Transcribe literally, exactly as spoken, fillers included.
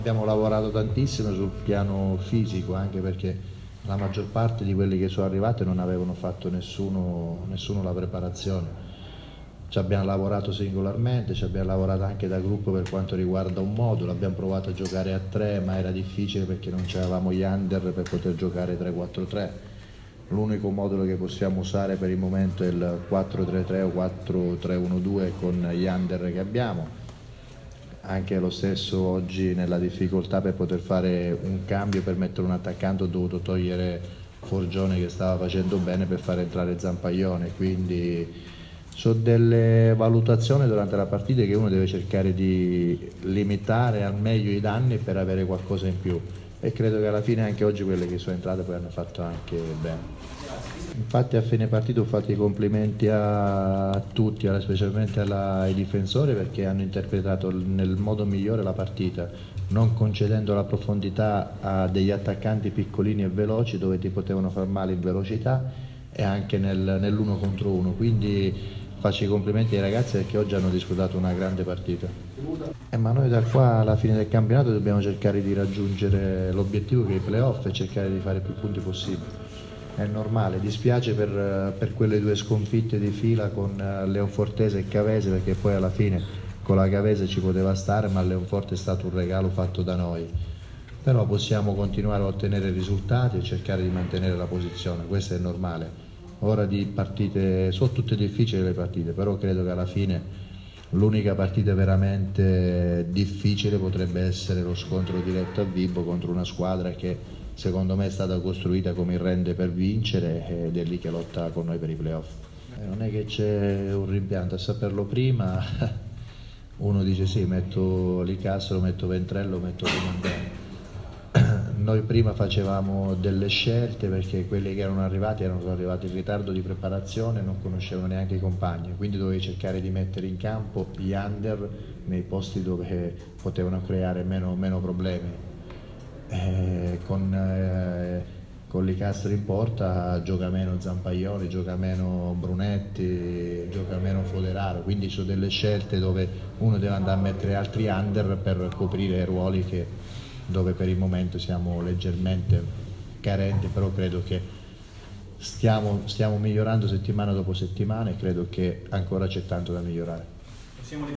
Abbiamo lavorato tantissimo sul piano fisico, anche perché la maggior parte di quelli che sono arrivati non avevano fatto nessuno, nessuno la preparazione. Ci abbiamo lavorato singolarmente, ci abbiamo lavorato anche da gruppo per quanto riguarda un modulo, abbiamo provato a giocare a tre, ma era difficile perché non avevamo gli under per poter giocare tre quattro tre. L'unico modulo che possiamo usare per il momento è il quattro tre tre o quattro tre uno due con gli under che abbiamo. Anche lo stesso oggi nella difficoltà per poter fare un cambio per mettere un attaccante ho dovuto togliere Forgione che stava facendo bene per far entrare Zampaglione, quindi sono delle valutazioni durante la partita che uno deve cercare di limitare al meglio i danni per avere qualcosa in più, e credo che alla fine anche oggi quelle che sono entrate poi hanno fatto anche bene. Infatti a fine partita ho fatto i complimenti a tutti, specialmente alla, ai difensori, perché hanno interpretato nel modo migliore la partita, non concedendo la profondità a degli attaccanti piccolini e veloci dove ti potevano far male in velocità e anche nel, nell'uno contro uno. Quindi faccio i complimenti ai ragazzi perché oggi hanno disputato una grande partita. Eh, ma noi da qua alla fine del campionato dobbiamo cercare di raggiungere l'obiettivo che è i playoff e cercare di fare più punti possibili. È normale, dispiace per, per quelle due sconfitte di fila con Leonfortese e Cavese, perché poi alla fine con la Cavese ci poteva stare, ma Leonforte è stato un regalo fatto da noi. Però possiamo continuare a ottenere risultati e cercare di mantenere la posizione, questo è normale. Ora di partite, sono tutte difficili le partite, però credo che alla fine l'unica partita veramente difficile potrebbe essere lo scontro diretto a Vibo contro una squadra che secondo me è stata costruita come il rende per vincere ed è lì che lotta con noi per i playoff. Eh, non è che c'è un rimpianto, a saperlo prima uno dice sì, metto Licastro, metto Ventrello, metto Comandante. Noi prima facevamo delle scelte perché quelli che erano arrivati erano arrivati in ritardo di preparazione e non conoscevano neanche i compagni, quindi dovevi cercare di mettere in campo gli under nei posti dove potevano creare meno, meno problemi. Eh, con, eh, con Licastro in porta gioca meno Zampaglioni, gioca meno Brunetti, gioca meno Foderaro, quindi sono delle scelte dove uno deve andare a mettere altri under per coprire ruoli che, dove per il momento siamo leggermente carenti, però credo che stiamo, stiamo migliorando settimana dopo settimana e credo che ancora c'è tanto da migliorare.